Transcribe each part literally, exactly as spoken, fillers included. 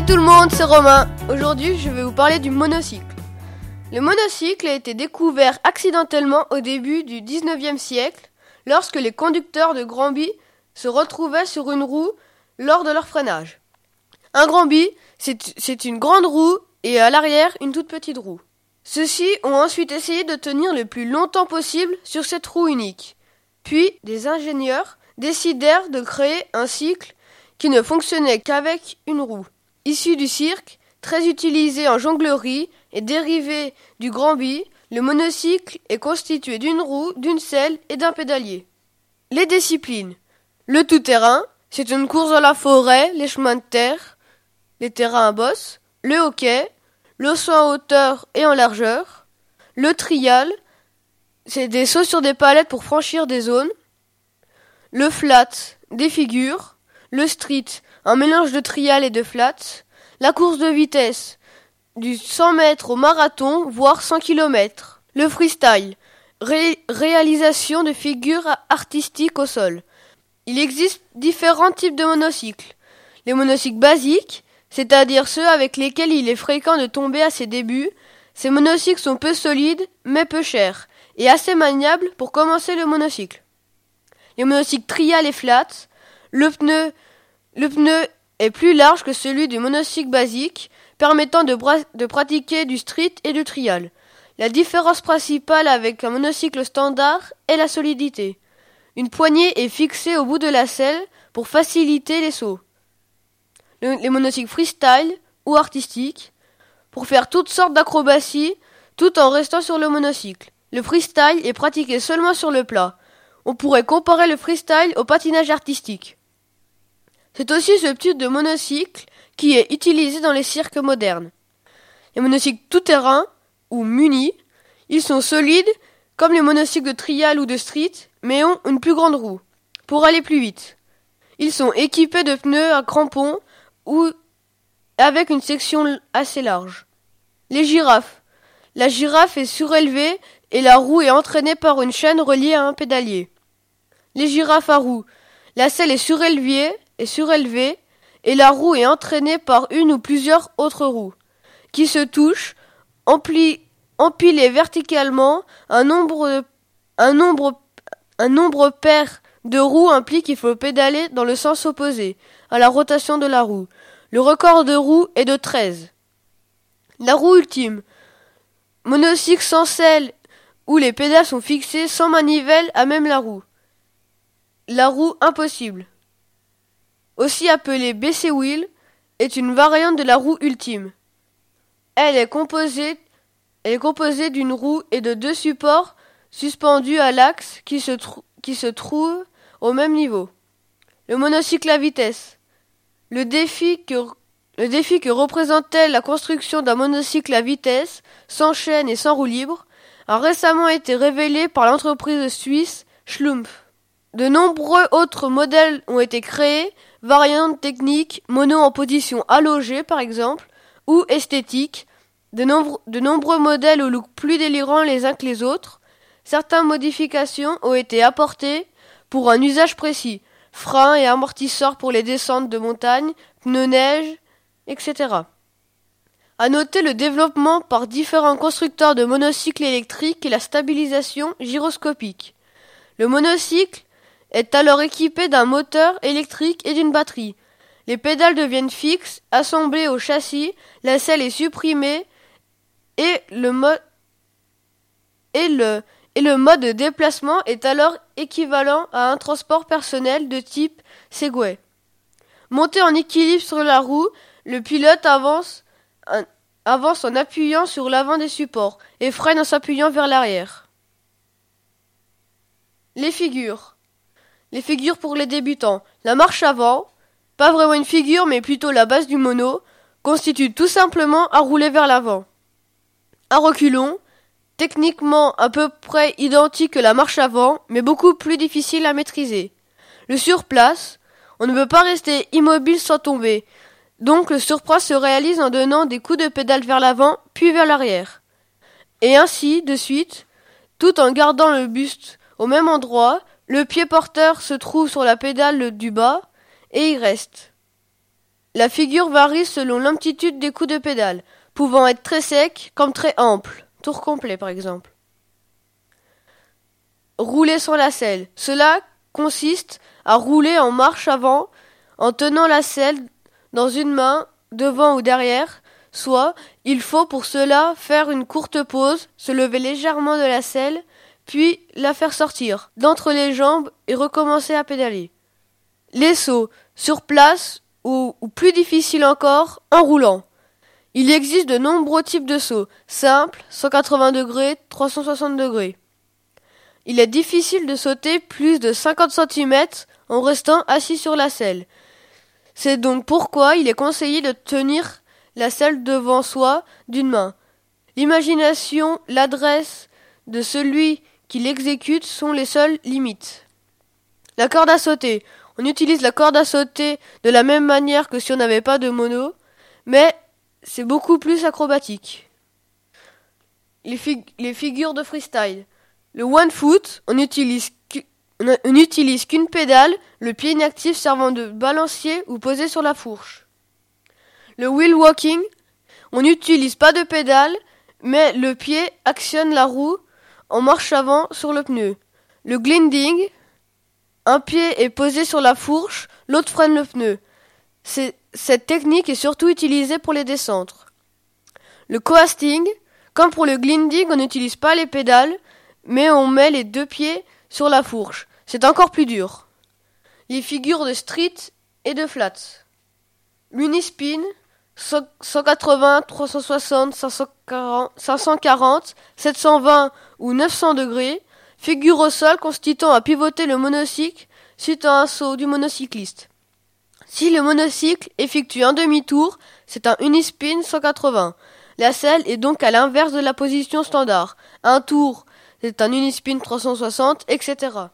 tout le monde, c'est Romain. Aujourd'hui, je vais vous parler du monocycle. Le monocycle a été découvert accidentellement au début du dix-neuvième siècle, lorsque les conducteurs de Granby se retrouvaient sur une roue lors de leur freinage. Un Granby, c'est, c'est une grande roue et à l'arrière, une toute petite roue. Ceux-ci ont ensuite essayé de tenir le plus longtemps possible sur cette roue unique. Puis, des ingénieurs décidèrent de créer un cycle qui ne fonctionnait qu'avec une roue. Issu du cirque, très utilisé en jonglerie et dérivé du Granby, le monocycle est constitué d'une roue, d'une selle et d'un pédalier. Les disciplines. Le tout-terrain, c'est une course dans la forêt, les chemins de terre, les terrains à bosse. Le hockey, le saut en hauteur et en largeur. Le trial, c'est des sauts sur des palettes pour franchir des zones. Le flat, des figures. Le street, un mélange de trial et de flat. La course de vitesse, du cent mètres au marathon, voire cent kilomètres. Le freestyle, ré- réalisation de figures artistiques au sol. Il existe différents types de monocycles. Les monocycles basiques, c'est-à-dire ceux avec lesquels il est fréquent de tomber à ses débuts. Ces monocycles sont peu solides, mais peu chers, et assez maniables pour commencer le monocycle. Les monocycles trial et flat, le pneu, le pneu est plus large que celui du monocycle basique, permettant de, bra- de pratiquer du street et du trial. La différence principale avec un monocycle standard est la solidité. Une poignée est fixée au bout de la selle pour faciliter les sauts. Le, les monocycles freestyle ou artistiques, pour faire toutes sortes d'acrobaties tout en restant sur le monocycle. Le freestyle est pratiqué seulement sur le plat. On pourrait comparer le freestyle au patinage artistique. C'est aussi ce type de monocycle qui est utilisé dans les cirques modernes. Les monocycles tout-terrain, ou munis, ils sont solides comme les monocycles de trial ou de street, mais ont une plus grande roue, pour aller plus vite. Ils sont équipés de pneus à crampons ou avec une section assez large. Les girafes. La girafe est surélevée et la roue est entraînée par une chaîne reliée à un pédalier. Les girafes à roue. La selle est surélevée, est surélevée et la roue est entraînée par une ou plusieurs autres roues qui se touchent, empli, empilées verticalement. Un nombre, un nombre, un nombre pair de roues implique qu'il faut pédaler dans le sens opposé à la rotation de la roue. Le record de roues est de treize. La roue ultime. Monocycle sans selle où les pédales sont fixées sans manivelle à même la roue. La roue impossible, aussi appelée B C wheel, est une variante de la roue ultime. Elle est composée, elle est composée d'une roue et de deux supports suspendus à l'axe qui se, trou- qui se trouvent au même niveau. Le monocycle à vitesse. Le défi que, le défi que représentait la construction d'un monocycle à vitesse, sans chaîne et sans roue libre, a récemment été révélé par l'entreprise suisse Schlumpf. De nombreux autres modèles ont été créés, variantes techniques, mono en position allongée par exemple, ou esthétiques, de, nombre, de nombreux modèles au look plus délirants les uns que les autres. Certaines modifications ont été apportées pour un usage précis, freins et amortisseurs pour les descentes de montagne, pneus neige, et cetera. À noter le développement par différents constructeurs de monocycles électriques et la stabilisation gyroscopique. Le monocycle est alors équipé d'un moteur électrique et d'une batterie. Les pédales deviennent fixes, assemblées au châssis, la selle est supprimée et le, mo- et le, et le mode de déplacement est alors équivalent à un transport personnel de type Segway. Monté en équilibre sur la roue, le pilote avance, un, avance en appuyant sur l'avant des supports et freine en s'appuyant vers l'arrière. Les figures. Les figures pour les débutants. La marche avant, pas vraiment une figure mais plutôt la base du mono, constitue tout simplement à rouler vers l'avant. À reculons, techniquement à peu près identique que la marche avant, mais beaucoup plus difficile à maîtriser. Le surplace, on ne peut pas rester immobile sans tomber, donc le surplace se réalise en donnant des coups de pédale vers l'avant puis vers l'arrière. Et ainsi, de suite, tout en gardant le buste au même endroit. Le pied porteur se trouve sur la pédale du bas et y reste. La figure varie selon l'amplitude des coups de pédale, pouvant être très sec comme très ample, tour complet par exemple. Rouler sans la selle. Cela consiste à rouler en marche avant en tenant la selle dans une main, devant ou derrière, soit il faut pour cela faire une courte pause, se lever légèrement de la selle, puis la faire sortir d'entre les jambes et recommencer à pédaler. Les sauts, sur place ou, ou plus difficile encore, en roulant. Il existe de nombreux types de sauts, simples, cent quatre-vingts degrés, trois cent soixante degrés. Il est difficile de sauter plus de cinquante centimètres en restant assis sur la selle. C'est donc pourquoi il est conseillé de tenir la selle devant soi d'une main. L'imagination, l'adresse de celui qui l'exécute sont les seules limites. La corde à sauter. On utilise la corde à sauter de la même manière que si on n'avait pas de mono, mais c'est beaucoup plus acrobatique. Les, fig- les figures de freestyle. Le one foot, on utilise on n'utilise qu'une pédale, le pied inactif servant de balancier ou posé sur la fourche. Le wheel walking, on n'utilise pas de pédale, mais le pied actionne la roue en marche avant sur le pneu. Le gliding, un pied est posé sur la fourche, l'autre freine le pneu. C'est, cette technique est surtout utilisée pour les descentes. Le coasting, comme pour le gliding, on n'utilise pas les pédales, mais on met les deux pieds sur la fourche. C'est encore plus dur. Les figures de street et de flat. L'unispin, cent quatre-vingts, trois cent soixante, cinq cent quarante, sept cent vingt ou neuf cents degrés. Figure au sol constituant à pivoter le monocycle suite à un saut du monocycliste. Si le monocycle effectue un demi-tour, c'est un unispin cent quatre-vingts. La selle est donc à l'inverse de la position standard. Un tour, c'est un unispin trois cent soixante, et cetera.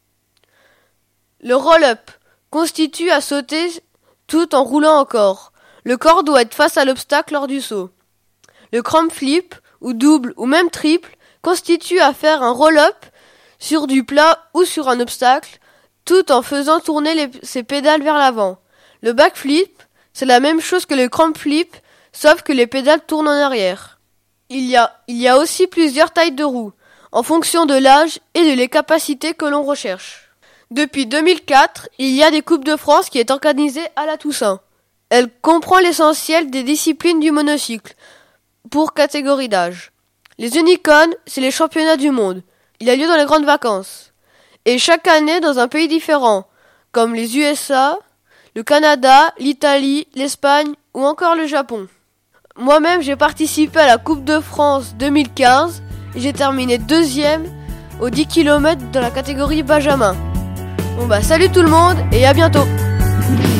Le roll-up constitue à sauter tout en roulant encore. Le corps doit être face à l'obstacle lors du saut. Le cramp flip, ou double, ou même triple, constitue à faire un roll-up sur du plat ou sur un obstacle, tout en faisant tourner les, ses pédales vers l'avant. Le backflip, c'est la même chose que le cramp flip, sauf que les pédales tournent en arrière. Il y a, il y a aussi plusieurs tailles de roues, en fonction de l'âge et de les capacités que l'on recherche. Depuis deux mille quatre, il y a des Coupes de France qui est organisée à la Toussaint. Elle comprend l'essentiel des disciplines du monocycle, pour catégorie d'âge. Les unicorns, c'est les championnats du monde. Il a lieu dans les grandes vacances. Et chaque année dans un pays différent, comme les U S A, le Canada, l'Italie, l'Espagne ou encore le Japon. Moi-même, j'ai participé à la Coupe de France deux mille quinze et j'ai terminé deuxième aux dix kilomètres dans la catégorie Benjamin. Bon bah salut tout le monde et à bientôt.